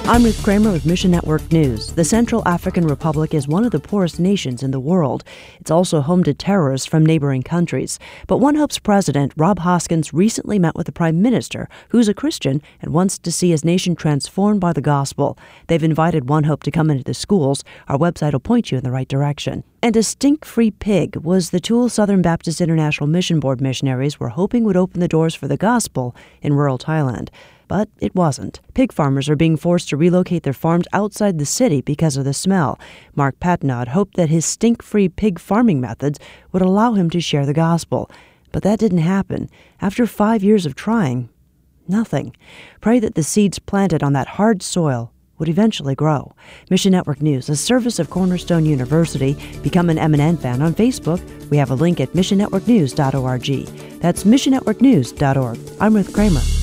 I'm Ruth Kramer with Mission Network News. The Central African Republic is one of the poorest nations in the world. It's also home to terrorists from neighboring countries. But One Hope's president, Rob Hoskins, recently met with the prime minister, who's a Christian and wants to see his nation transformed by the gospel. They've invited One Hope to come into the schools. Our website will point you in the right direction. And a stink-free pig was the tool Southern Baptist International Mission Board missionaries were hoping would open the doors for the gospel in rural Thailand. But it wasn't. Pig farmers are being forced to relocate their farms outside the city because of the smell. Mark Patnod hoped that his stink-free pig farming methods would allow him to share the gospel. But that didn't happen. After 5 years of trying, nothing. Pray that the seeds planted on that hard soil would eventually grow. Mission Network News, a service of Cornerstone University. Become an MNN fan on Facebook. We have a link at missionnetworknews.org. That's missionnetworknews.org. I'm Ruth Kramer.